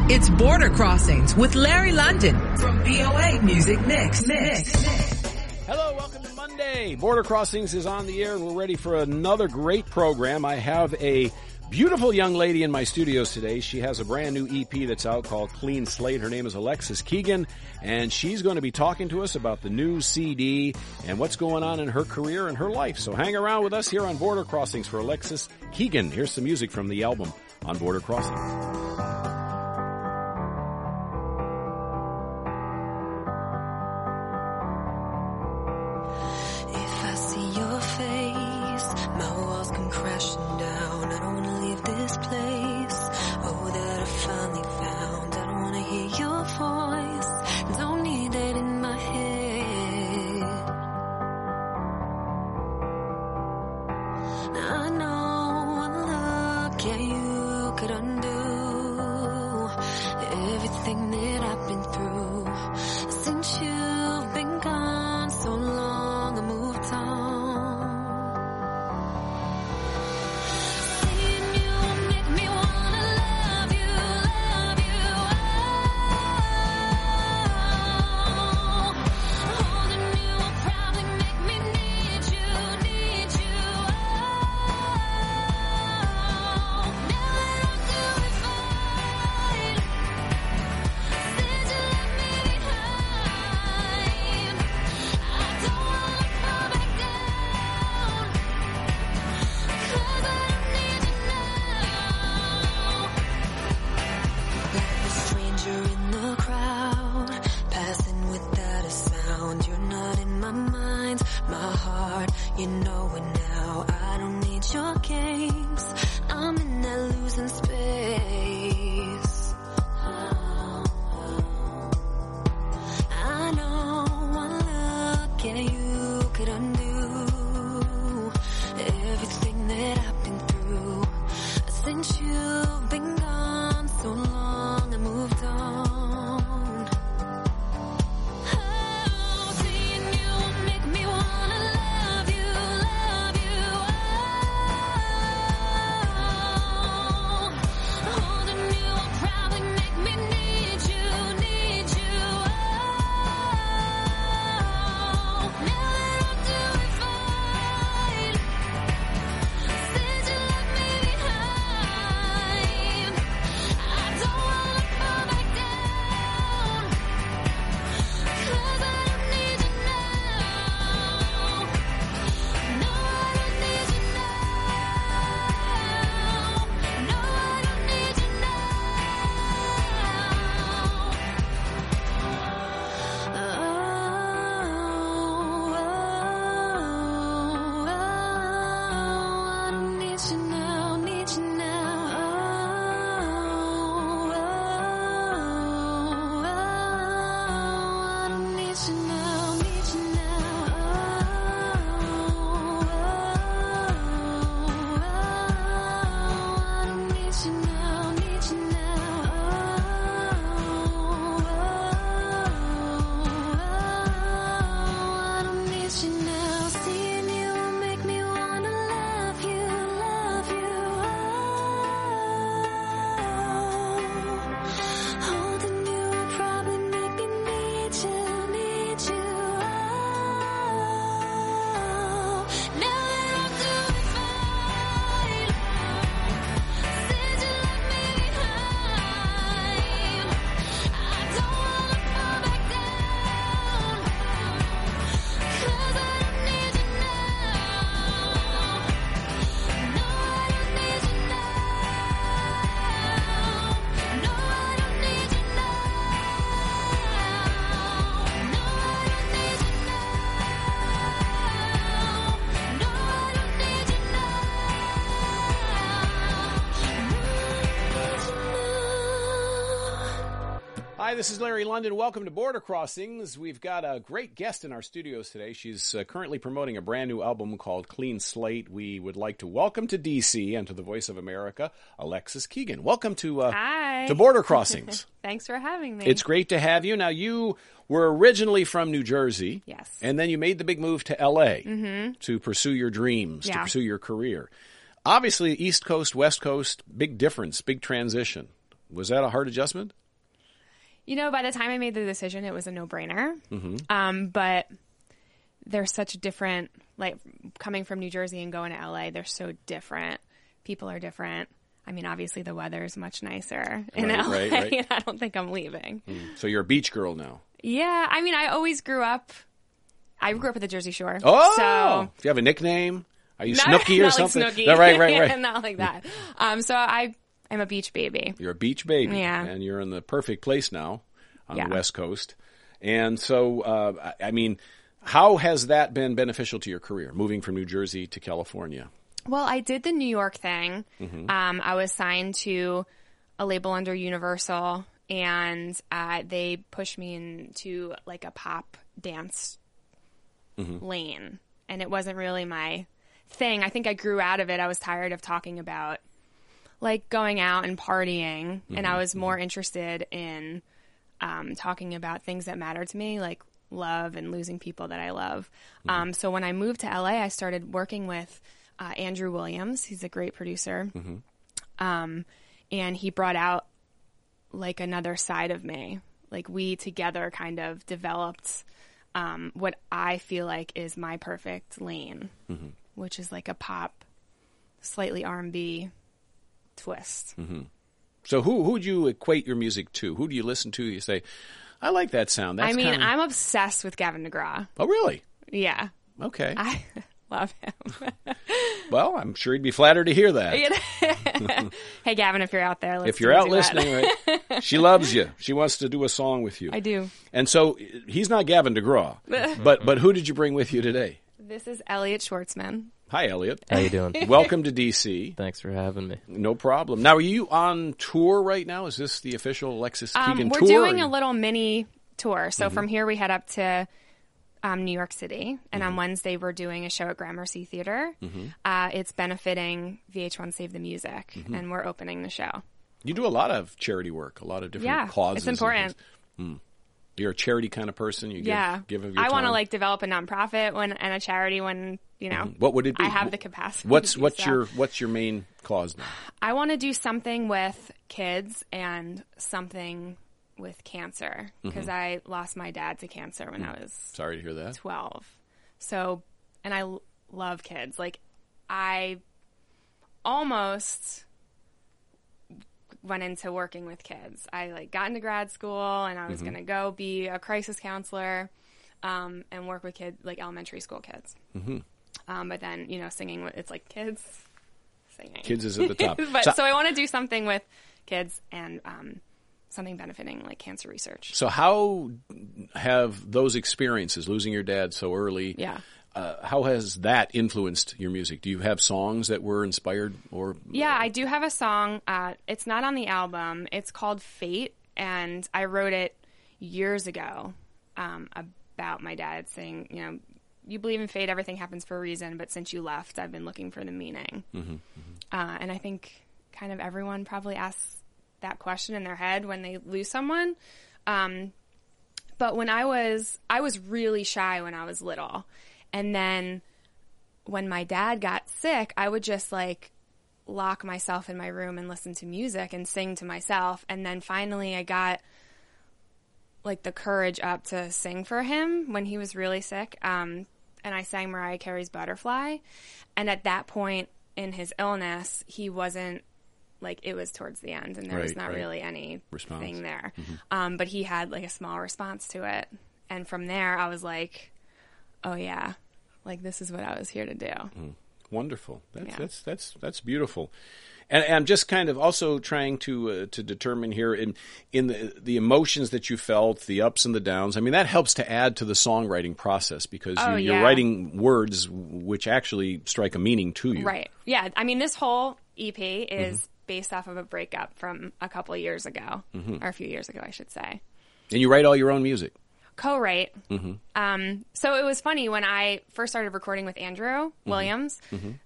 It's Border Crossings with Larry London from VOA Music Mix. Hello, welcome to Monday. Border Crossings is on the air and we're ready for another great program. I have a beautiful young lady in my studios today. She has a brand new EP that's out called Clean Slate. Her name is Alexis Keegan, and she's going to be talking to us about the new CD and what's going on in her career and her life. So hang around with us here on Border Crossings for Alexis Keegan. Here's some music from the album on Border Crossings. Hi, this is Larry London. Welcome to Border Crossings. We've got a great guest in our studios today. She's currently promoting a brand new album called Clean Slate. We would like to welcome to D.C. and to the Voice of America, Alexis Keegan. Welcome to Border Crossings. Thanks for having me. It's great to have you. Now, you were originally from New Jersey. Yes. And then you made the big move to L.A. to pursue your dreams, to pursue your career. Obviously, East Coast, West Coast, big difference, big transition. Was that a hard adjustment? You know, by the time I made the decision, it was a no-brainer. Mm-hmm. But they're such different, like coming from New Jersey and going to LA, they're so different. People are different. I mean, obviously the weather is much nicer in LA, right. and I don't think I'm leaving. So you're a beach girl now. Yeah, I mean, I grew up at the Jersey Shore. Oh! So, Do you have a nickname? Are you not, Snooki or not something? Like Snooki. No, right. Not like that. So I'm a beach baby. You're a beach baby. Yeah. And you're in the perfect place now on Yeah. the West Coast. And so, I mean, how has that been beneficial to your career, moving from New Jersey to California? Well, I did the New York thing. Mm-hmm. I was signed to a label under Universal, and they pushed me into like a pop dance lane. And it wasn't really my thing. I think I grew out of it. I was tired of talking about like going out and partying, and I was more interested in talking about things that matter to me, like love and losing people that I love. So when I moved to LA, I started working with Andrew Williams. He's a great producer. And he brought out like another side of me. Like we together kind of developed what I feel like is my perfect lane, which is like a pop, slightly R&B twist. So who would you equate your music to? Who do you listen to? You say, I like that sound. That's I'm obsessed with Gavin DeGraw. Oh, really? Yeah. Okay. I love him. Well, I'm sure he'd be flattered to hear that. Hey, Gavin, if you're out there, let's If you're out do that. listening, right? She loves you. She wants to do a song with you. I do. And so he's not Gavin DeGraw, but who did you bring with you today? This is Elliot Schwartzman. Hi, Elliot. How you doing? Welcome to DC. Thanks for having me. No problem. Now, are you on tour right now? Is this the official Alexis Keegan We're tour? doing a little mini tour. So from here, we head up to New York City. And on Wednesday, we're doing a show at Gramercy Theater. It's benefiting VH1 Save the Music. And we're opening the show. You do a lot of charity work, a lot of different causes. It's important. You're a charity kind of person. You give of your I want to time? like develop a nonprofit and a charity when, you know, What would it be? I have the capacity. What's so. your main cause now? I want to do something with kids and something with cancer because I lost my dad to cancer when I was Sorry to hear that. 12. So, and I love kids. Like, I almost went into working with kids. I like got into grad school and I was going to go be a crisis counselor and work with kids, like elementary school kids. But then, you know, singing, it's like kids singing. Kids is at the top. So I want to do something with kids and something benefiting like cancer research. So how have those experiences, losing your dad so early, how has that influenced your music? Do you have songs that were inspired or? Yeah, I do have a song. It's not on the album. It's called Fate, and I wrote it years ago about my dad saying, you know, you believe in fate, everything happens for a reason, but since you left, I've been looking for the meaning. And I think kind of everyone probably asks that question in their head when they lose someone. But when I was really shy when I was little. And then when my dad got sick, I would just like lock myself in my room and listen to music and sing to myself. And then finally I got like the courage up to sing for him when he was really sick. And I sang Mariah Carey's Butterfly. And at that point in his illness, he wasn't like, it was towards the end and there was not really any thing there. But he had like a small response to it. And from there I was like, oh yeah, like this is what I was here to do. Wonderful. That's beautiful. And I'm just kind of also trying to determine here in the emotions that you felt, the ups and the downs. I mean, that helps to add to the songwriting process because you're writing words which actually strike a meaning to you. Right. Yeah. I mean, this whole EP is based off of a breakup from a couple of years ago, or a few years ago, I should say. And you write all your own music? Co-write. So it was funny when I first started recording with Andrew Williams,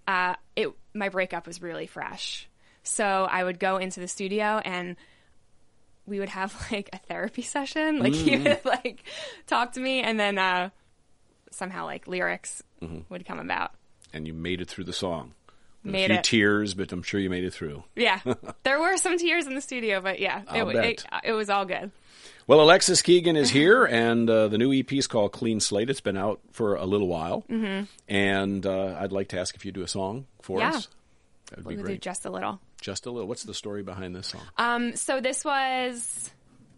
my breakup was really fresh. So I would go into the studio and we would have like a therapy session. Like he would like talk to me and then somehow like lyrics would come about. And you made it through the song. made a few it. tears, but I'm sure you made it through. Yeah. There were some tears in the studio, but yeah, it was all good. Well, Alexis Keegan is here, and the new EP is called Clean Slate. It's been out for a little while, and I'd like to ask if you do a song for us. That would be We'll great. do just a little. Just a little. What's the story behind this song? So this was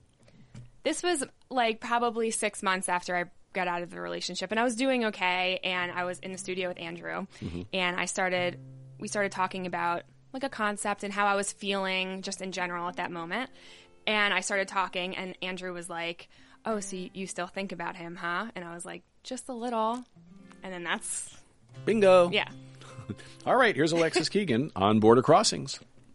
like probably 6 months after I got out of the relationship, and I was doing okay, and I was in the studio with Andrew, and we started talking about like a concept and how I was feeling just in general at that moment. And I started talking, and Andrew was like, "Oh, so you still think about him, huh?" And I was like, "Just a little." And then that's... Bingo. Yeah. All right, here's Alexis Keegan on Border Crossings.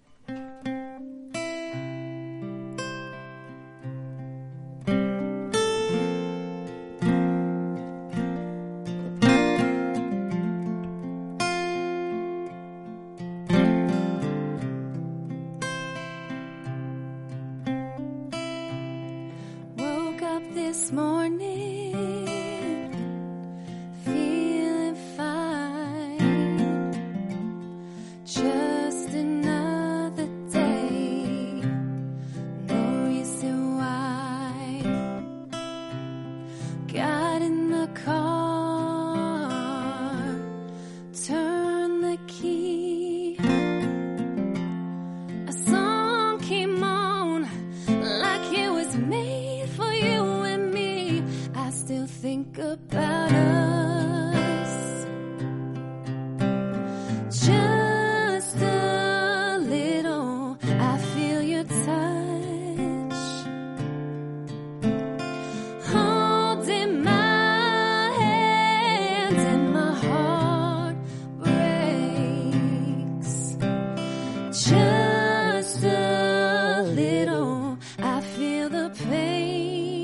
This morning, feeling fine. Just another day, no reason why. Got in the car, turned the key. A song came on like it was made for you. I still think about us. Just a little, I feel your touch. Holding my hand and my heart breaks. Just a little, I feel the pain.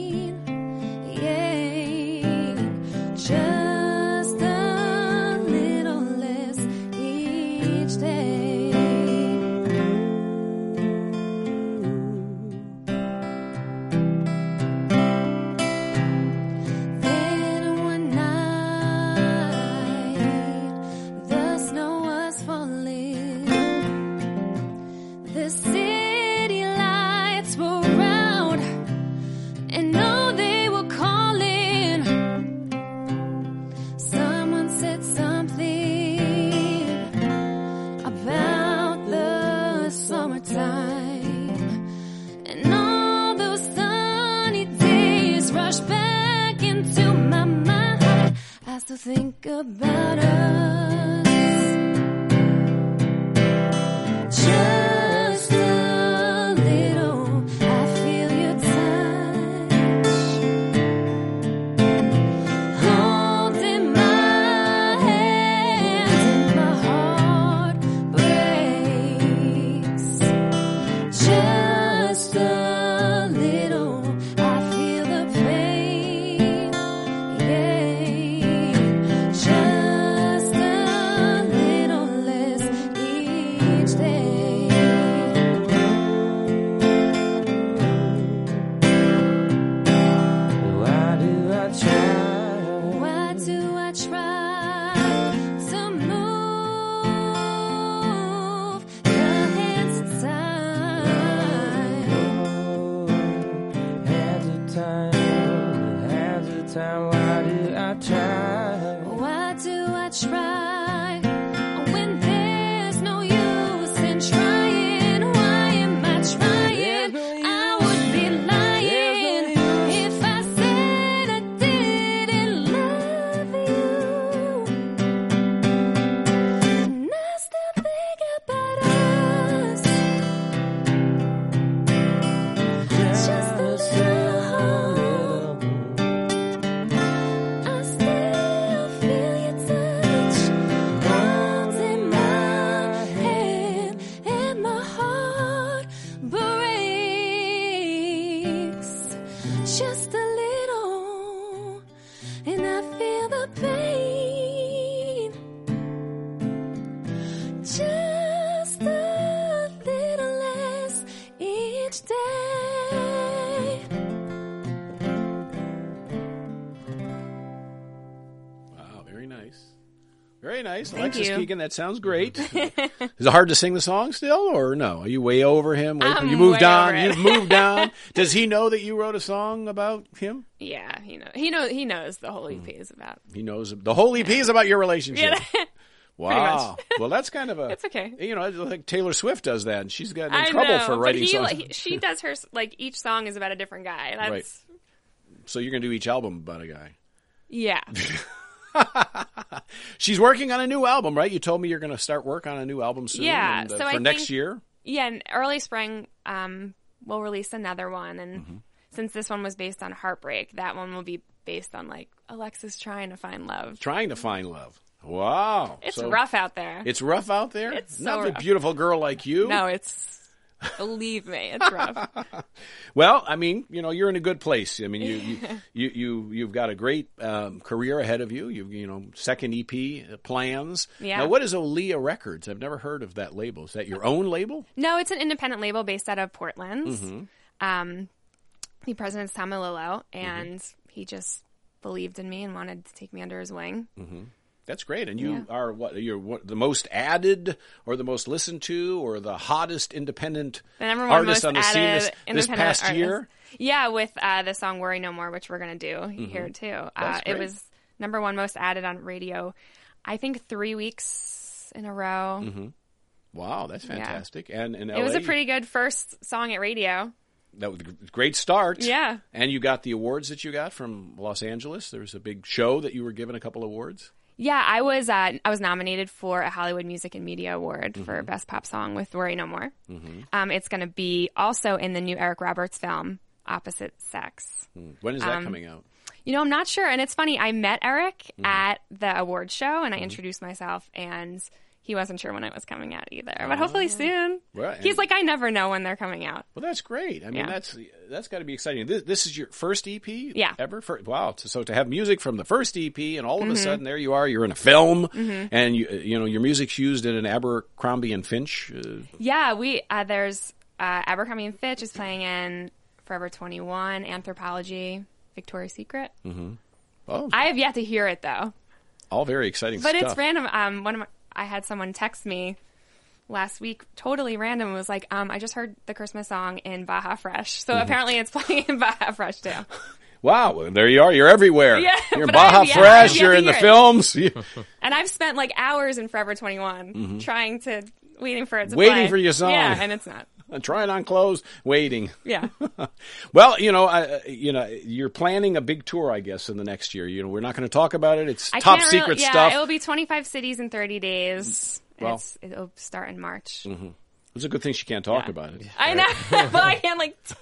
Just a little less each day. Then one night, the snow was falling. The city lights were round, and no, they were calling. Said something about the summertime, and all those sunny days rush back into my mind. I still think about us. Just a little, I feel your touch. Holding my just a little, I feel the pain, yeah. Just a little less each day. Very nice. Thank Alexis you. Keegan, that sounds great. Is it hard to sing the song still, or no? Are you way over him? I'm You moved way on. over it. You've moved on. Does he know that you wrote a song about him? Yeah, he knows the whole EP is about. He knows the whole EP is about your relationship. Yeah. Wow. Well, that's kind of a. It's okay. You know, like Taylor Swift does that, and she's gotten in I trouble know, for writing but songs. she does her like each song is about a different guy. That's Right. So you're going to do each album about a guy. yeah. She's working on a new album, right? You told me you're going to start work on a new album soon. Yeah, and, so for I next think- year. Yeah, in early spring, we'll release another one, and since this one was based on heartbreak, that one will be based on like Alexis trying to find love. Trying to find love. Wow. It's So rough out there. It's rough out there? It's so Not for a rough. beautiful girl like you. No, it's believe me, it's rough. Well, I mean, you know, you're in a good place. I mean, you've got a great career ahead of you. You know, second EP plans. Yeah. Now, what is Olea Records? I've never heard of that label. Is that your own label? No, it's an independent label based out of Portland. The president's Tom Malillo, and he just believed in me and wanted to take me under his wing. That's great. And you are the most added or the most listened to or the hottest independent The number one artist most on the scene added this independent past artist. year? Yeah, with the song "Worry No More," which we're gonna do here too. That's It great. was number one most added on radio, I think 3 weeks in a row. Wow, that's fantastic. And in LA, It was a pretty good first song at radio. that was a great start. Yeah. And you got the awards that you got from Los Angeles. There was a big show that you were given a couple awards. Yeah, I was nominated for a Hollywood Music and Media Award for Best Pop Song with "Worry No More." It's going to be also in the new Eric Roberts film, Opposite Sex. When is that coming out? You know, I'm not sure. And it's funny, I met Eric at the award show and I introduced myself, and he wasn't sure when it was coming out either. But hopefully soon. Right. He's like, I never know when they're coming out. Well, that's great. I mean, Yeah. that's got to be exciting. This is your first EP Yeah. ever? Wow. So to have music from the first EP and all of a sudden there you are, you're in a film and you know, your music's used in an Abercrombie and Finch. Yeah, there's Abercrombie and Fitch is playing in Forever 21, Anthropology, Victoria's Secret. Oh, I have yet to hear it though. all very exciting But stuff. it's random. I had someone text me last week, totally random. It was like, I just heard the Christmas song in Baja Fresh. So apparently it's playing in Baja Fresh too. Wow, well, there you are. You're everywhere. Yeah, You're in but Baja I've yet Fresh. to You're in the hear it. films. And I've spent like hours in Forever 21 waiting for it to Waiting play. for your song. Yeah, and it's not. Trying on clothes, waiting. Yeah. Well, you're planning a big tour, I guess, in the next year. You know, we're not going to talk about it. It's I top can't secret really, stuff. Yeah, it'll be 25 cities in 30 days. Well. It'll start in March. It's a good thing she can't talk about it. I know, but I can't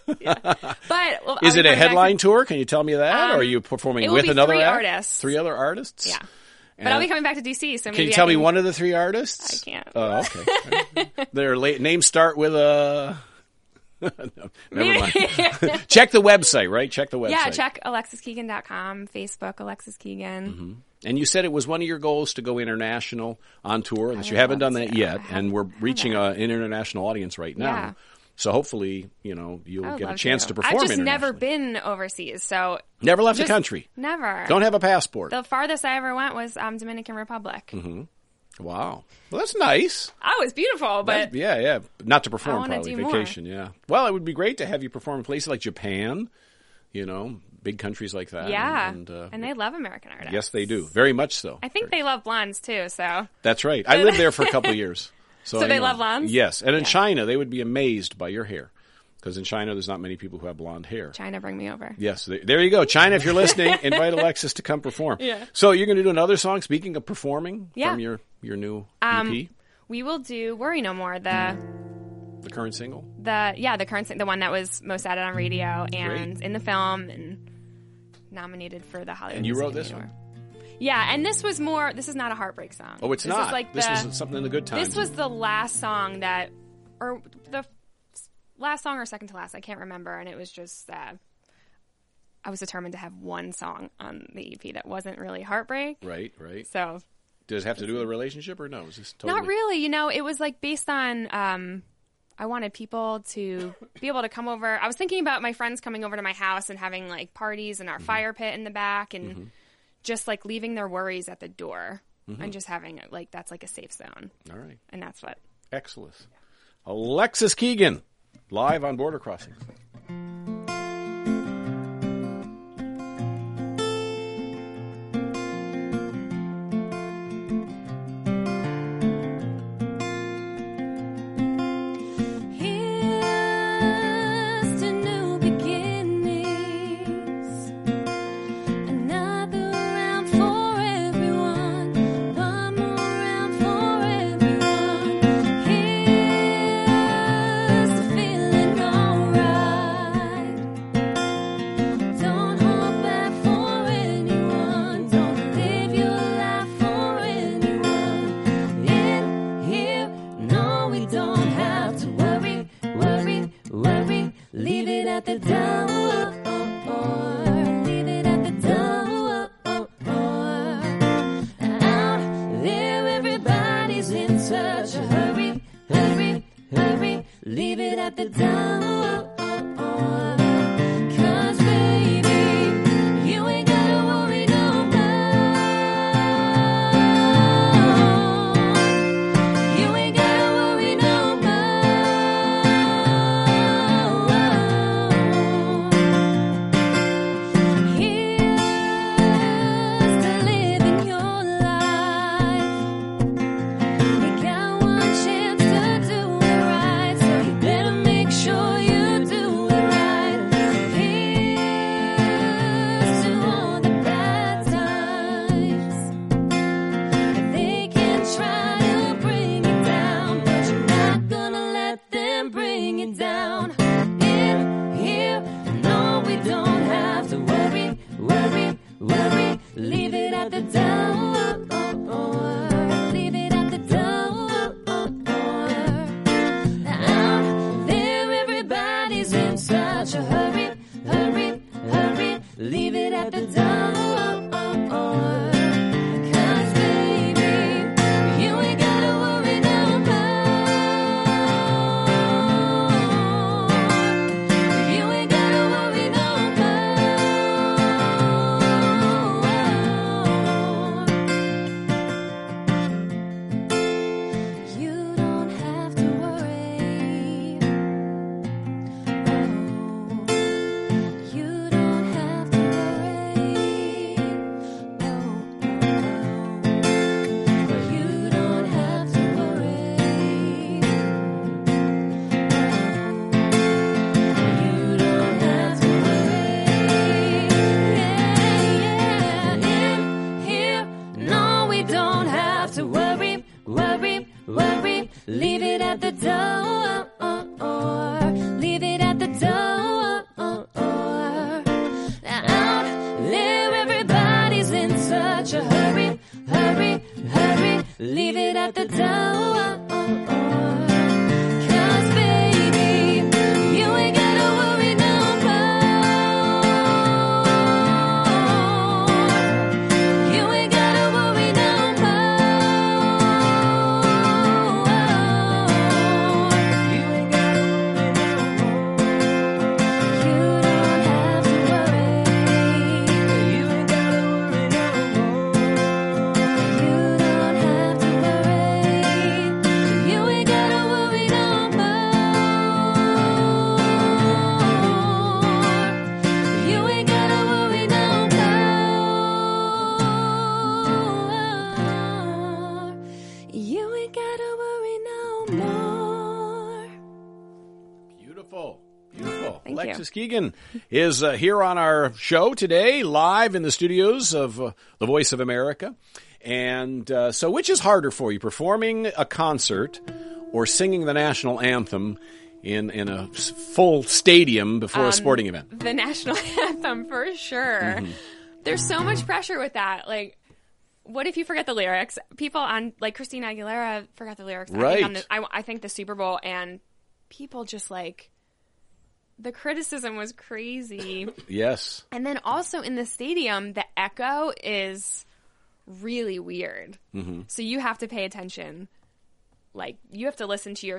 But well, Is I'll it be a coming back headline to- tour? Can you tell me that? Or are you performing it will with be another 3 act? artists. 3 other artists? Yeah. But I'll be coming back to DC, so maybe Can you tell I me can, one of the 3 artists? I can't. Oh, okay. Their names start with a... No, never mind. Check the website, right? Check the website. Yeah, check AlexisKeegan.com, Facebook, Alexis Keegan. And you said it was one of your goals to go international on tour, and that you would haven't love done that to. yet. I And we're reaching an international audience right now. Yeah. So hopefully, you'll I would get a love chance to perform I've just never internationally. been overseas, so Never left the just country. never. Don't have a passport. The farthest I ever went was Dominican Republic. Wow. Well, that's nice. Oh, it was beautiful, but Yeah. Not to perform, wanna probably. do more. Vacation, yeah. Well, it would be great to have you perform in places like Japan, big countries like that. yeah, And they love American artists. yes, they do. Very much so. I think they love blondes too. So That's right. I lived there for a couple of years. So So I they know. love blondes? Yes. And in China, they would be amazed by your hair. Because in China, there's not many people who have blonde hair. China, bring me over. Yes. There you go. China, if you're listening, invite Alexis to come perform. Yeah. So you're going to do another song, speaking of performing, Yeah. from your new EP, We will do "Worry No More." The current single? the one that was most added on radio and Great. in the film and nominated for the Hollywood. And you Music wrote this Video one? Award. Yeah, and this was more. This is not a heartbreak song. Oh, it's this not. Is like this the, was something in the good times. This was the last song that, or the last song or second to last. I can't remember. And it was just. I was determined to have one song on the EP that wasn't really heartbreak. Right. So Does it have to do with a relationship or no? Is this totally... not really. It was like based on. I wanted people to be able to come over. I was thinking about my friends coming over to my house and having like parties in our fire pit in the back and just like leaving their worries at the door and just having like that's like a safe zone. All right. And that's what. Excellent. Alexis Keegan, live on Border Crossings. Alexis Keegan is here on our show today, live in the studios of the Voice of America. And so which is harder for you, performing a concert or singing the national anthem in a full stadium before a sporting event? The national anthem, for sure. Mm-hmm. There's so much pressure with that. Like, what if you forget the lyrics? People on, like, Christina Aguilera forgot the lyrics. Right. I think the Super Bowl, and people just, like, the criticism was crazy. Yes. And then also in the stadium, the echo is really weird. Mm-hmm. So you have to pay attention. Like, you have to listen to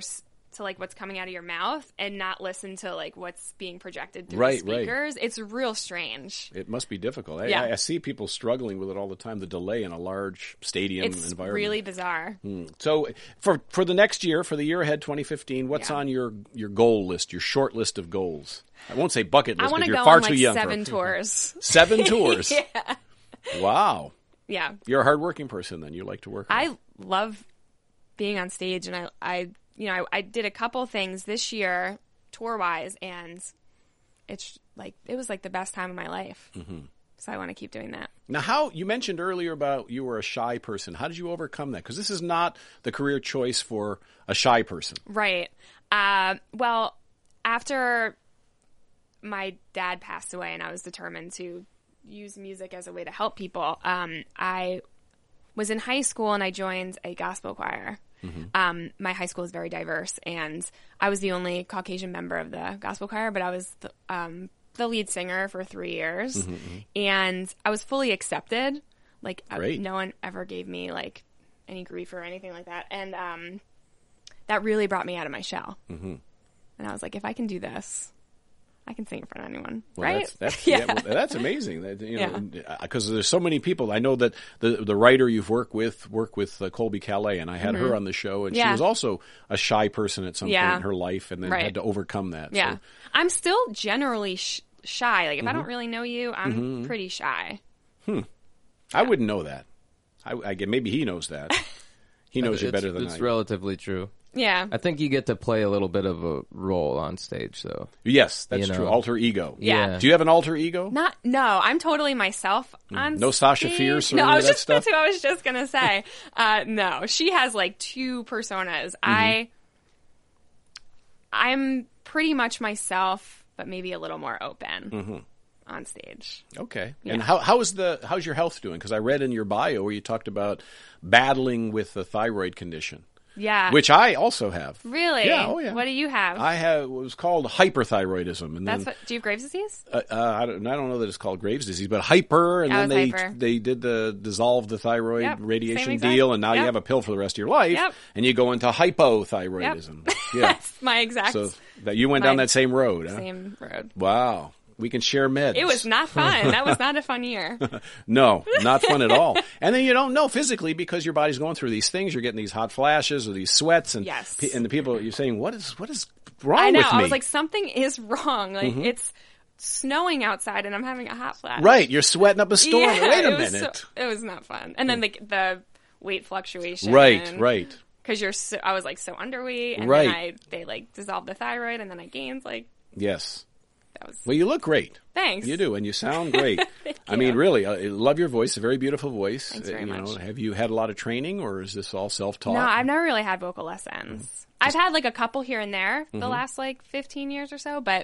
to like what's coming out of your mouth and not listen to like what's being projected through Right, the speakers. It's real strange. It must be difficult. Yeah. I see people struggling with it all the time, the delay in a large stadium It's environment. really bizarre. So for the next year, for the year ahead, 2015, what's Yeah. on your goal list, your short list of goals? I won't say bucket I list want because to you're go far on too like young. 7 tours. 7 tours? Yeah. Wow. Yeah. You're a hardworking person then. You like to work hard. I love being on stage, and I did a couple things this year tour wise, and it's like it was like the best time of my life. So I want to keep doing that. Now, you mentioned earlier about you were a shy person. How did you overcome that? Because this is not the career choice for a shy person. Right. Well, after my dad passed away, and I was determined to use music as a way to help people, I was in high school and I joined a gospel choir. My high school is very diverse, and I was the only Caucasian member of the gospel choir, but I was the lead singer for 3 years, and I was fully accepted. Like, no one ever gave me like any grief or anything like that, and that really brought me out of my shell. And I was like, if I can do this, I can sing in front of anyone, Well, right? That's amazing. Because there's so many people. I know that the writer you've worked with Colby Calais, and I had her on the show, and she was also a shy person at some point in her life, and then had to overcome that. Yeah, So. I'm still generally shy. Like if I don't really know you, I'm pretty shy. I wouldn't know that. I get maybe he knows that. He knows you better than I. It's do. relatively true. Yeah, I think you get to play a little bit of a role on stage, though. Yes, that's You true. know. Alter ego. Yeah. Do you have an alter ego? no, I'm totally myself. On No Sasha stage. Fierce or no, any I of was that just stuff? That's what I was just gonna say. No, she has like 2 personas. I'm pretty much myself, but maybe a little more open on stage. Okay. Yeah. And how's your health doing? Because I read in your bio where you talked about battling with the thyroid condition. Yeah, Which I also have. really? Yeah, oh yeah. What do you have? I have. It was called hyperthyroidism, and That's then do you have Graves' disease? I don't know that it's called Graves' disease, but hyper, and I then was hyper. they did the dissolve the thyroid Yep, same radiation exact- deal, and now you yep. have a pill for the rest of your life, Yep. and you go into hypothyroidism. Yeah, That's my exact so that you went down that same road. Huh? same road. Wow, we can share meds. It was not fun. That was not a fun year. No, not fun at all. And then you don't know physically because your body's going through these things. You're getting these hot flashes or these sweats, and Yes. and the people you're saying, what is wrong I know. with me? I was like, something is wrong. Like it's snowing outside and I'm having a hot flash. Right, you're sweating up a storm. Yeah, Wait a it was minute. it was not fun. And then the weight fluctuation. Right. Because I was like so underweight, and Right. then they like dissolved the thyroid, and then I gained like Yes. that was. Well, you look great. Thanks. You do, and you sound great. Thank I mean, you. really, I love your voice. A very beautiful voice. Thanks very much. Have you had a lot of training, or is this all self-taught? No, I've never really had vocal lessons. I've had like a couple here and there Mm-hmm. the last like 15 years or so, but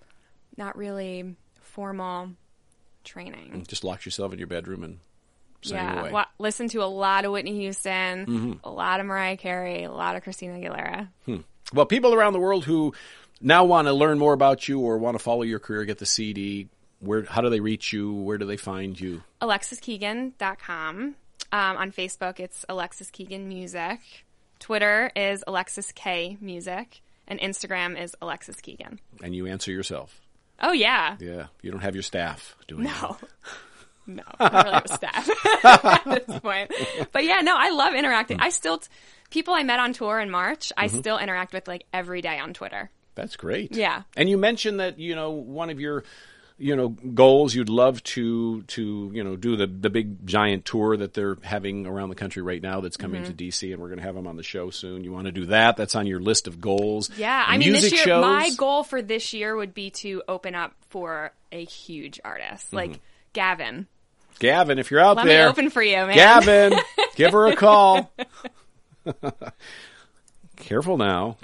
not really formal training. Just locked yourself in your bedroom and sang away. Listen to a lot of Whitney Houston, a lot of Mariah Carey, a lot of Christina Aguilera. Well, people around the world who now want to learn more about you or want to follow your career, get the CD, how do they reach you? Where do they find you? AlexisKeegan.com. On Facebook, it's Alexis Keegan Music. Twitter is Alexis K Music. And Instagram is Alexis Keegan. And you answer yourself. Oh, yeah. Yeah, you don't have your staff doing it. No. No, I don't really have a staff at this point. But yeah, no, I love interacting. I still, people I met on tour in March, I still interact with like every day on Twitter. That's great. Yeah. And you mentioned that, one of your, goals, you'd love to do the big giant tour that they're having around the country right now that's coming to DC, and we're going to have them on the show soon. You want to do that? That's on your list of goals. Yeah. I mean, Music this year, shows? my goal for this year would be to open up for a huge artist like Gavin. Gavin, if you're out Let there. me open for you, man. Gavin, give her a call. Careful now.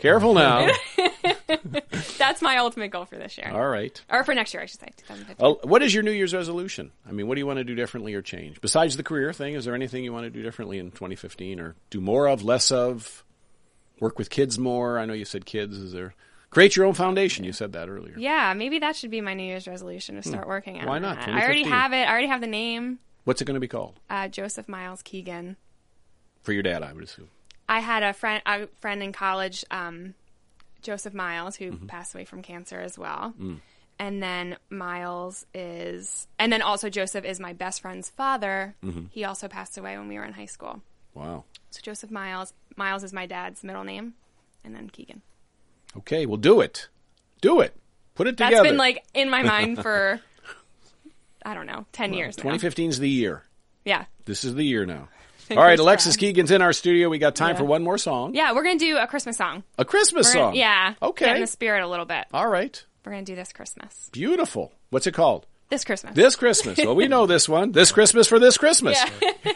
That's my ultimate goal for this year. All right. Or for next year, I should say, 2015. What is your New Year's resolution? I mean, what do you want to do differently or change? Besides the career thing, is there anything you want to do differently in 2015 or do more of, less of? Work with kids more? I know you said kids. Is there... Create your own foundation. You said that earlier. Yeah, maybe that should be my New Year's resolution to start working on. Why not? That. I already 2015. have it. I already have the name. What's it going to be called? Joseph Miles Keegan. For your dad, I would assume. I had a friend in college Joseph Miles, who passed away from cancer as well. And then and then also Joseph is my best friend's father. He also passed away when we were in high school. Wow. So Joseph Miles. Miles is my dad's middle name. And then Keegan. Okay, well, do it. Do it. Put it together. That's been like in my mind for, I don't know, 10 years now. 2015 is the year. Yeah. This is the year now. All right, Alexis Keegan's in our studio. We got time for one more song. Yeah, we're going to do a Christmas song. A Christmas song? Yeah. Okay. Get in the spirit a little bit. All right. We're going to do This Christmas. Beautiful. What's it called? This Christmas. This Christmas. Well, we know this one. This Christmas for this Christmas. Yeah.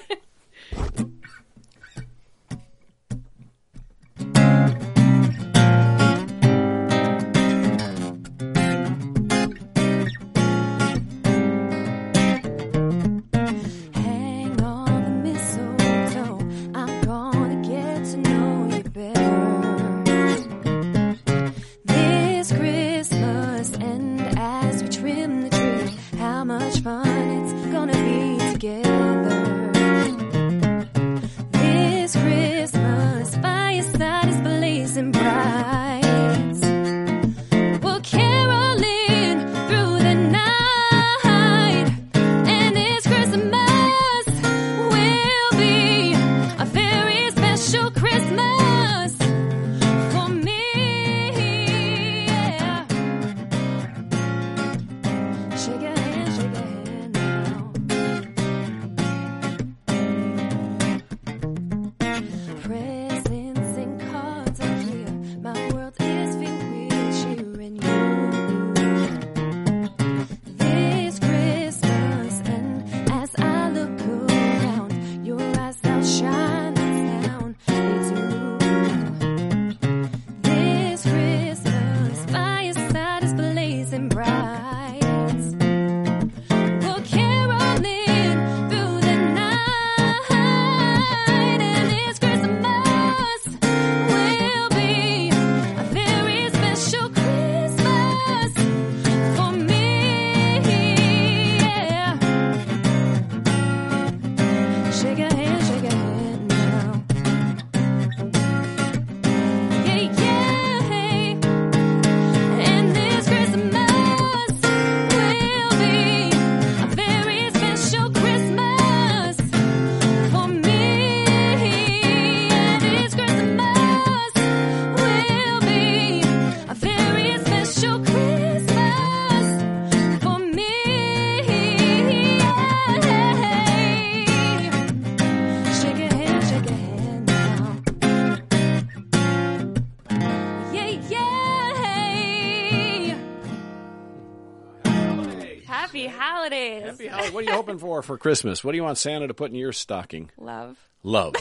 Happy holidays. Happy holidays. What are you hoping for Christmas? What do you want Santa to put in your stocking? Love. Love.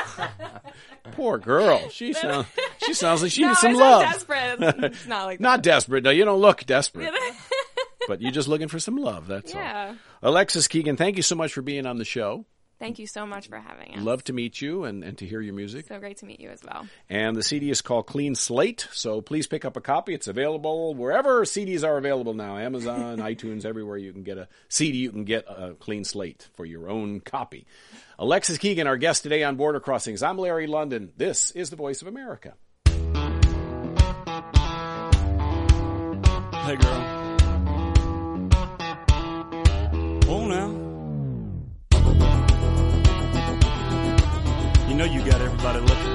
Poor girl. She sounds like she needs some love. Not desperate. It's not like that. Not desperate. No, you don't look desperate. But you're just looking for some love, that's all. Alexis Keegan, thank you so much for being on the show. Thank you so much for having us. Love to meet you and to hear your music. So great to meet you as well. And the CD is called Clean Slate, so please pick up a copy. It's available wherever CDs are available now. Amazon, iTunes, everywhere you can get a CD, you can get a Clean Slate for your own copy. Alexis Keegan, our guest today on Border Crossings. I'm Larry London. This is the Voice of America. Hey, girl. Oh, now. You know you got everybody looking.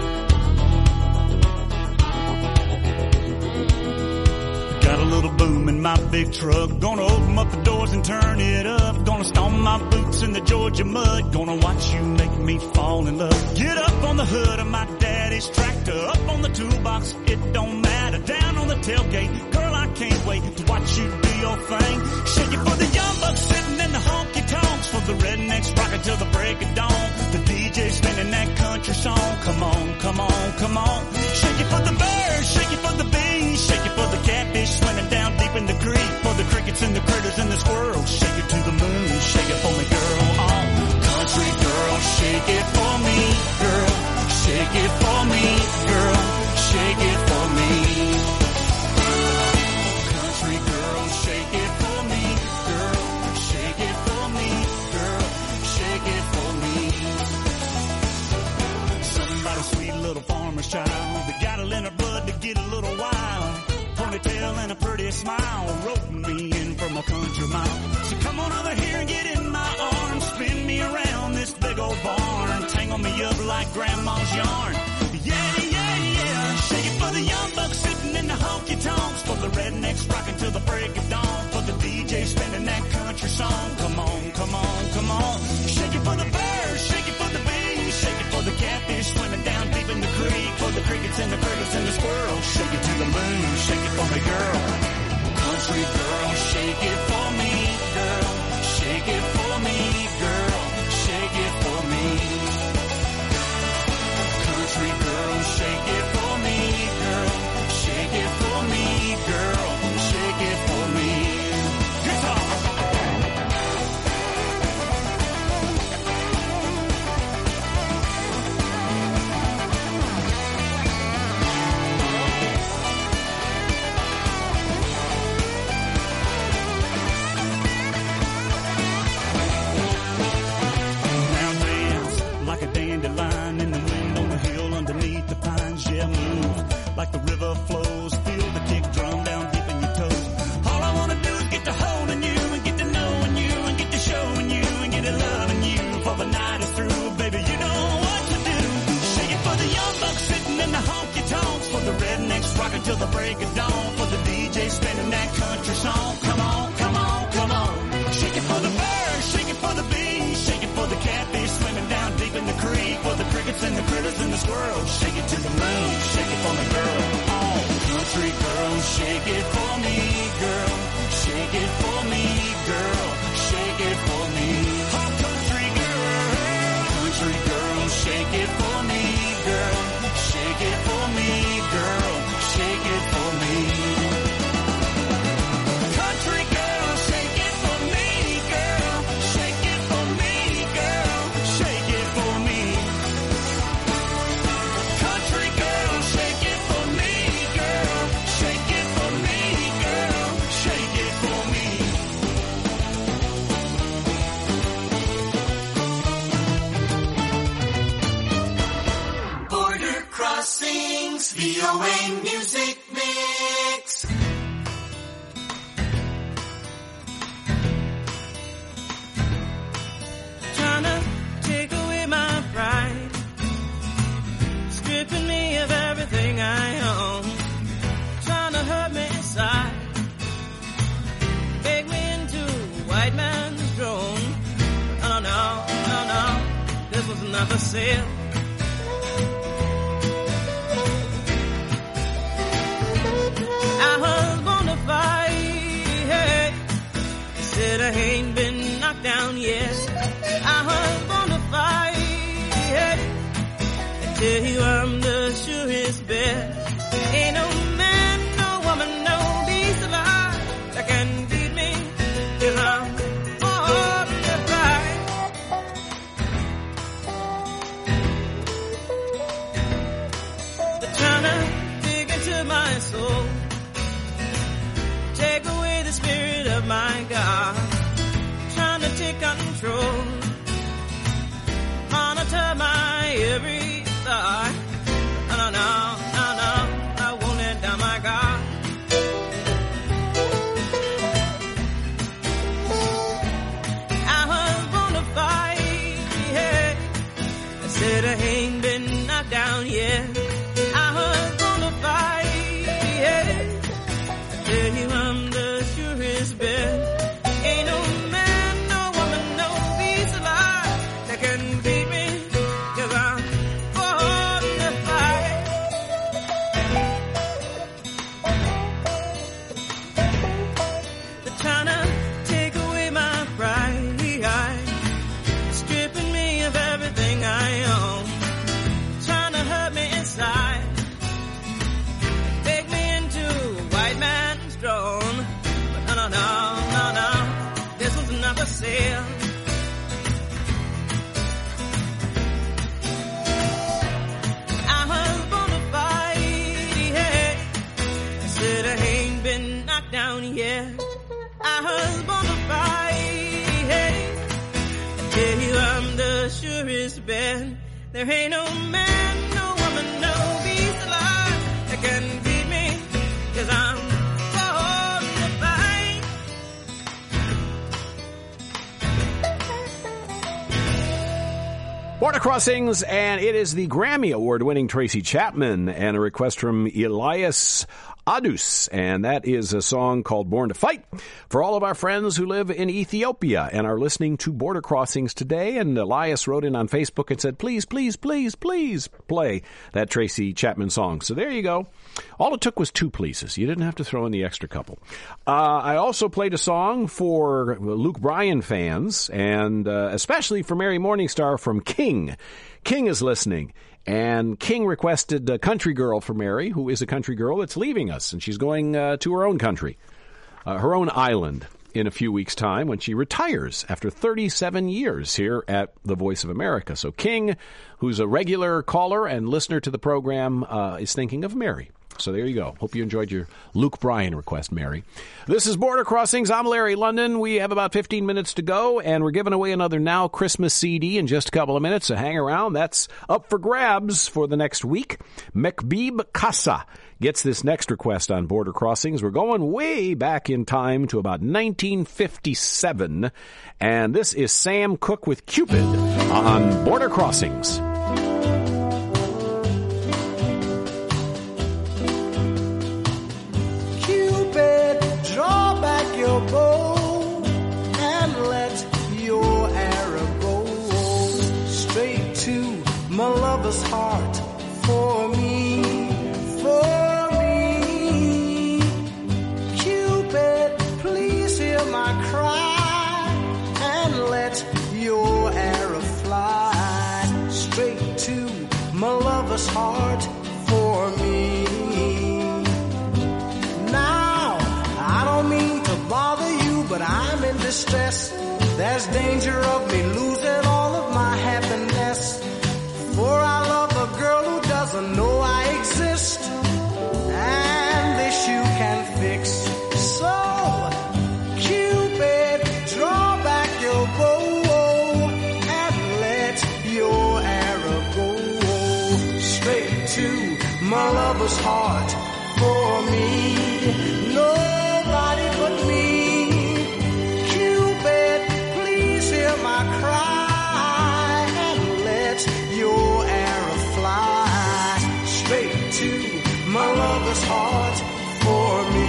Got a little boom in my big truck. Gonna open up the doors and turn it up. Gonna stomp my boots in the Georgia mud. Gonna watch you make me fall in love. Get up on the hood of my daddy's tractor. Up on the toolbox, it don't matter. Down on the tailgate, girl, I can't wait to watch you do your thing. Shake it for the young bucks sitting in the honky tonks. For the rednecks rocking till the break of dawn. The DJ spinning that country song. Come on, come on, come on. Shake it for the birds, shake it for the bees. Shake it for the catfish swimming down deep in the creek. For the crickets and the critters and the squirrels. Shake it to the moon, shake it for me, girl. Oh, country girl, shake it for me, girl. Shake it for me, girl. Shake it for me. Country girl, shake it for me, girl. Shake it for me, girl. Shake it for me. Somebody sweet little farmer's child. The guy smile, roping me in from a country mile. So come on over here and get in my arms, spin me around this big old barn, tangle me up like grandma's yarn. Yeah, yeah, yeah, shake it for the young bucks sitting in the honky-tonks, for the rednecks rocking till the break of dawn, for the DJ spinning that country song. Come on, come on, come on. Shake it for the birds, shake it for the bees, shake it for the catfish swimming down deep in the creek, for the crickets and the critters and the squirrels. Shake it to the moon, shake it for me, girl. Country girl, shake it for me, girl. Shake it for me, girl. Shake it for me. Country girl, shake it for me, girl. Shake it for me, girl. Shake it for me. Guitar. Like a dandelion in the wind on the hill underneath the pines. Yeah, move like the river flows. Feel the kick drum down deep in your toes. All I wanna do is get to holding you and get to knowing you and get to showing you and get to loving you. For the night is through, baby, you know what to do. Shake it for the young bucks sitting in the honky-tonks, for the rednecks rocking till the break of dawn, for the DJ spinning that country song. Come on, come on, come on. Shake it for the birds, shake it for the bees, shake it for the catfish swimming down deep in the creek, for the crickets and the critters and the squirrels. Shake it to the moon, shake it for me, girl. Oh, country girl, shake it for me, girl. Shake it for me, girl. Shake it for me. Oh, country girl, shake it for me, girl. Shake it for me, girl. Shake it for me. Country girl, shake it for me, girl. Shake it for me, girl. Shake it for me. Country girl, shake it for me, girl. Shake it for me, girl. Shake it for me. Border Crossings, VOA Music Mix. Trying to take away my pride, stripping me of everything I own, trying to hurt me inside, make me into a white man's drone. Oh no, no, no, this was not for sale. I was gonna fight, hey. Said I ain't been knocked down yet. I was gonna fight, hey. I tell you I'm the surest bet. Ain't no man, no woman, no beast alive that can beat me, 'cause I'm on the fight. They're trying to dig into my soul, take away the spirit of my God, trying to take control, monitor my every thought. No, no, no, no, I won't let down my God. I was gonna fight, yeah. I said I ain't been knocked down yet. I was gonna fight, yeah. Tell you I'm the surest bet. Ain't no man, no woman, no beast alive that can beat me, 'cause I'm for the fight. They're trying to take away my pride, stripping me of everything I own, trying to hurt me inside, take me into a white man's throne. But no, no, no, no, no, this was not for sale. I was gonna fight, yeah. I said I ain't been knocked down yet. I was gonna fight, yeah. I tell you I'm the surest bet. There ain't no man, no woman, no beast alive that can beat me, 'cause I'm for Border Crossings, and it is the Grammy Award-winning Tracy Chapman and a request from Elias Adus, and that is a song called Born to Fight for all of our friends who live in Ethiopia and are listening to Border Crossings today. And Elias wrote in on Facebook and said, please, please, please, please play that Tracy Chapman song. So there you go. All it took was 2 pleases. You didn't have to throw in the extra couple. I also played a song for Luke Bryan fans, and especially for Mary Morningstar from King. King is listening. And King requested a country girl for Mary, who is a country girl that's leaving us, and she's going to her own country, her own island, in a few weeks' time when she retires after 37 years here at the Voice of America. So King, who's a regular caller and listener to the program, is thinking of Mary. So there you go. Hope you enjoyed your Luke Bryan request, Mary. This is Border Crossings. I'm Larry London. We have about 15 minutes to go, and we're giving away another Now Christmas CD in just a couple of minutes, so hang around. That's up for grabs for the next week. Mekbib Kassa gets this next request on Border Crossings. We're going way back in time to about 1957, and this is Sam Cooke with Cupid on Border Crossings. Your bow and let your arrow go straight to my lover's heart for me, for me. Cupid, please hear my cry and let your arrow fly straight to my lover's heart for me. Now, I don't mean bother you, but I'm in distress. There's danger of me losing all of my happiness. For I love a girl who doesn't know I exist, and this you can fix. So, Cupid, draw back your bow and let your arrow go straight to my lover's heart for me. Nobody but me. Cupid, please hear my cry and let your arrow fly straight to my lover's heart for me.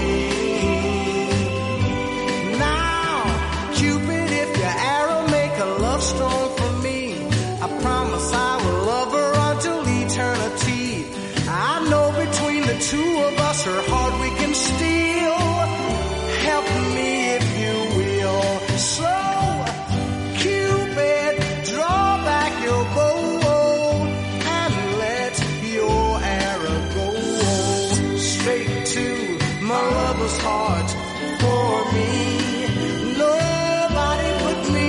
Now, Cupid, if your arrow make a love stone for me, I promise I will love her until eternity. I know between the two of us her heart we can steal. Help me if you will. So, Cupid, draw back your bow and let your arrow go straight to my lover's heart for me. Nobody but me.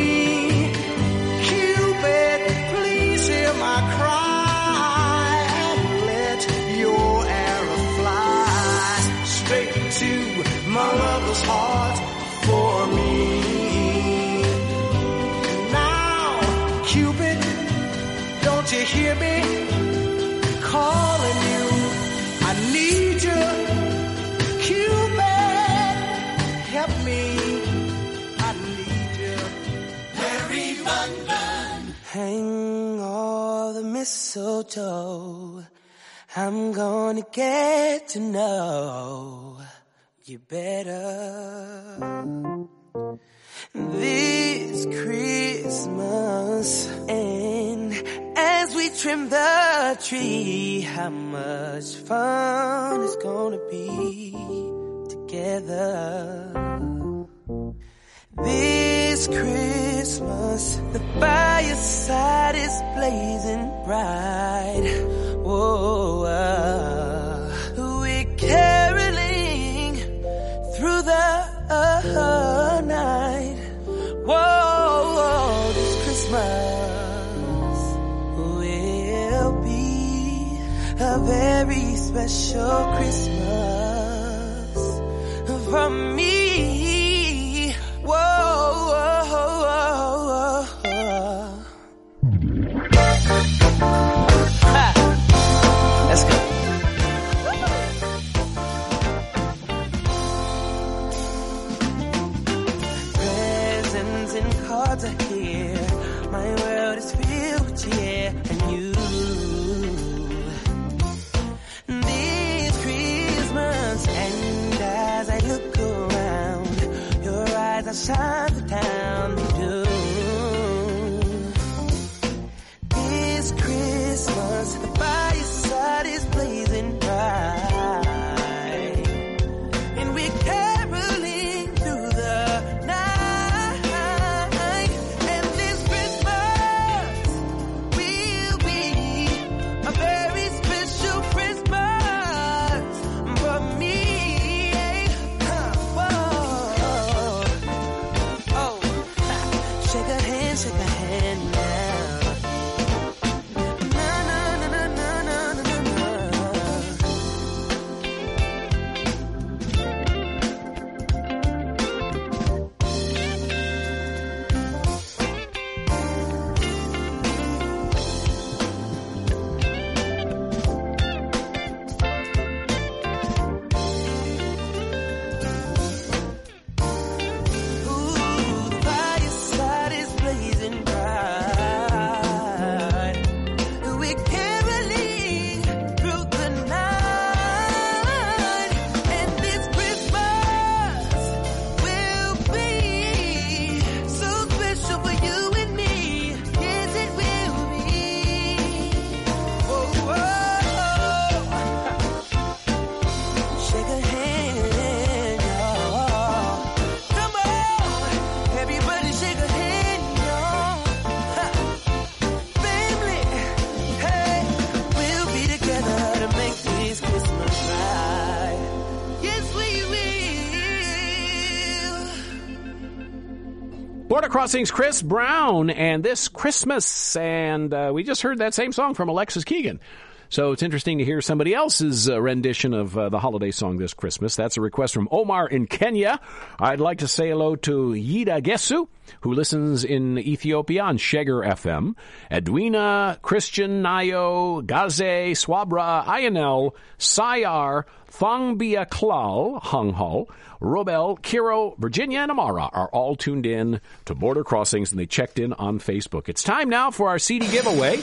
Cupid, please hear my cry and let your arrow fly straight to my lover's heart for me. Now, Cupid, don't you hear me calling you? I need you. Cupid, help me. I need you. Mary London. Hang all the mistletoe. I'm gonna get to know you better this Christmas. And as we trim the tree, how much fun it's gonna be together. This Christmas, the fireside is blazing bright. Whoa, we're caroling through the night. Whoa, this Christmas will be a very special Christmas for me. Whoa. Let's go. Presents and cards are here. My world is filled with cheer. as I shine the town they do. This Christmas, the fireside is blazing bright, and we're caroling through the night. And this Christmas will be a very special Christmas for me. Whoa. Oh, shake a hand now. Border Crossings, Chris Brown, and This Christmas. And we just heard that same song from Alexis Keegan. So it's interesting to hear somebody else's rendition of the holiday song This Christmas. That's a request from Omar in Kenya. I'd like to say hello to Yida Gesu, who listens in Ethiopia on Sheger FM. Edwina, Christian, Nayo, Gaze, Swabra, Ayanel, Sayar, Thongbia Klal, Hung Ho, Robel, Kiro, Virginia, and Amara are all tuned in to Border Crossings, and they checked in on Facebook. It's time now for our CD giveaway.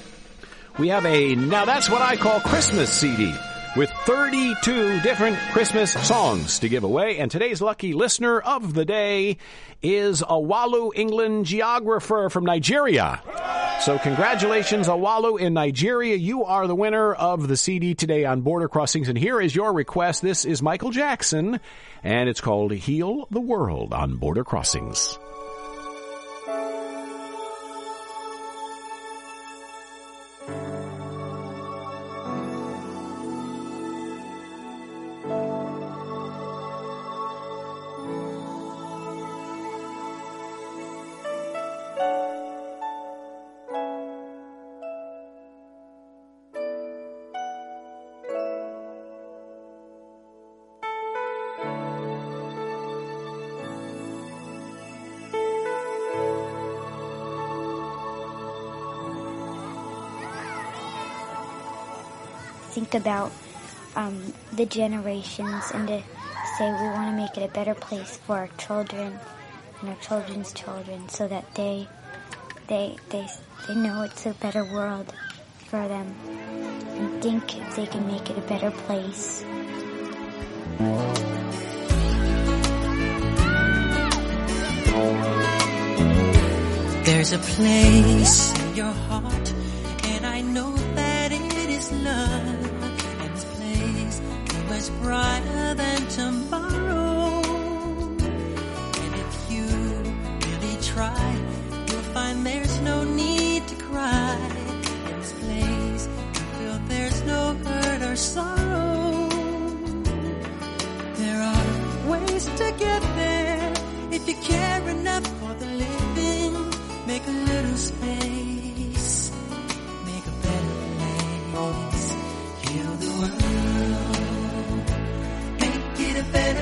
We have now that's what I call Christmas CD, with 32 different Christmas songs to give away. And today's lucky listener of the day is Awalu, England geographer from Nigeria. So congratulations, Awalu in Nigeria. You are the winner of the CD today on Border Crossings. And here is your request. This is Michael Jackson, and it's called Heal the World on Border Crossings. Think about the generations and to say we want to make it a better place for our children and our children's children, so that they know it's a better world for them and think if they can make it a better place. There's a place in your heart, and I know that it is love. And this place is much brighter than tomorrow. And if you really try, you'll find there's no need to cry. In this place, you feel there's no hurt or sorrow. There are ways to get there if you care enough for the living. Make a little space, make a better place, heal the world, make it a better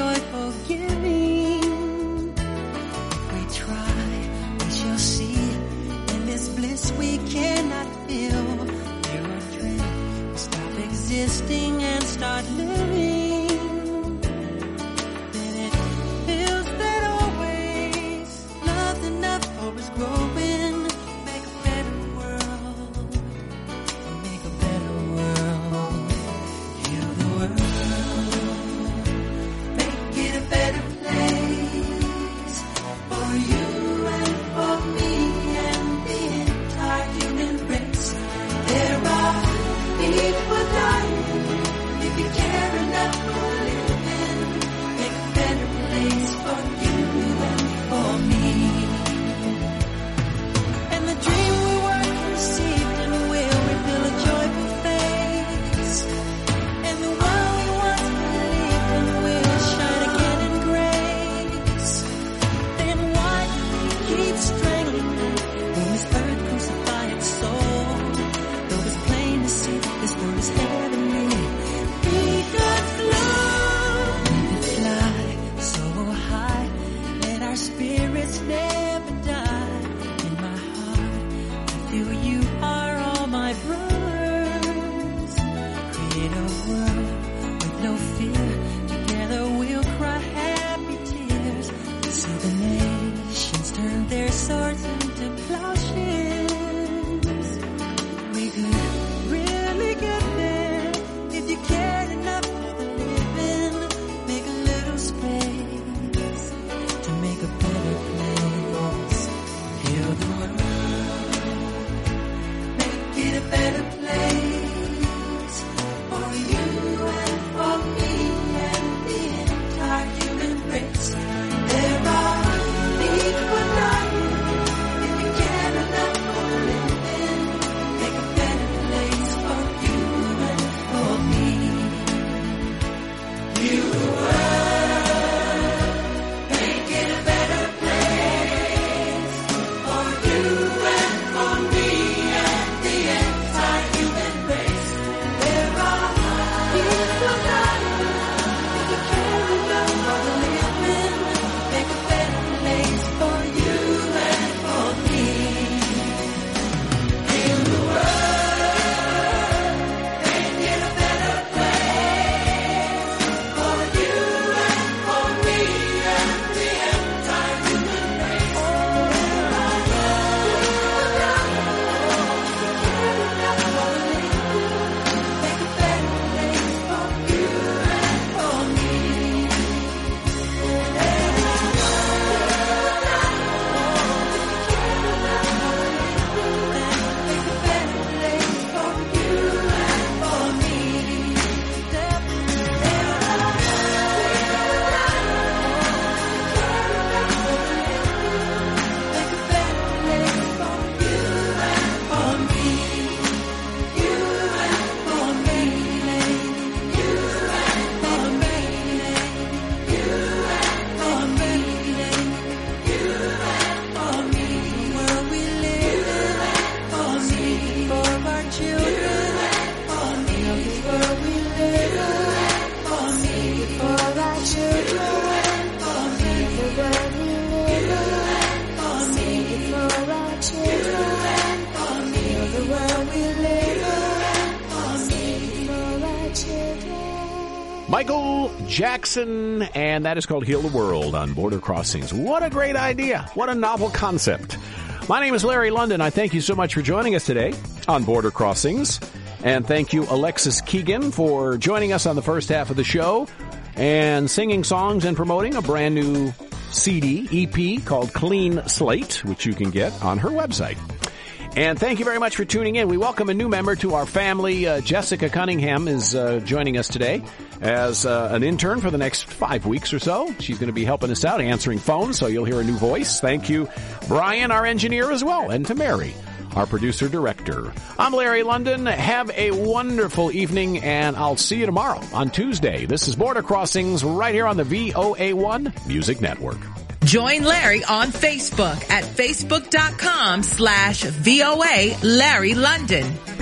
joyful giving. If we try, we shall see. In this bliss we cannot feel. There are dreams. We stop existing and start living. Then it feels that always love's enough for us growing. Make a better world. Make a better world. Heal the world. Make it a better place for you and for me and the entire human race. There are people dying. If you care enough for living, make a better place for you and for me. And the dream we once received and will reveal a joyful face. And the world we once believed in will shine again in grace. Then why keep strangling when this earth crucify its soul? Though it's plain to see this world is heavenly. Be God's love. We could fly so high, let our spirits never die. In my heart, I feel you are all my brothers. Create a world with no fear. Together we'll cry happy tears. See the nations turn their swords into plowshares. We could really get there if you cared enough for the living. Make a little space to make a better place. Heal the world. Make it a better place for you and for me and the entire human race. There are people dying. If you care enough for living, make a better place for you and for me. Heal the world. Make it a better place for you and for me and the entire human race. There are people dying. If you care enough for living, make a better place for you and for me. Heal the world. Make it a better place for you and for me and the entire human race. There are people dying. If you care enough for living, make a better place for you and for me. Michael Jackson, and that is called Heal the World on Border Crossings. What a great idea. What a novel concept. My name is Larry London. I thank you so much for joining us today on Border Crossings. And thank you, Alexis Keegan, for joining us on the first half of the show and singing songs and promoting a brand new CD, EP called Clean Slate, which you can get on her website. And thank you very much for tuning in. We welcome a new member to our family. Jessica Cunningham is joining us today as an intern for the next 5 weeks or so. She's going to be helping us out, answering phones, so you'll hear a new voice. Thank you, Brian, our engineer, as well, and to Mary, our producer-director. I'm Larry London. Have a wonderful evening, and I'll see you tomorrow on Tuesday. This is Border Crossings right here on the VOA1 Music Network. Join Larry on Facebook at facebook.com/VOA Larry London.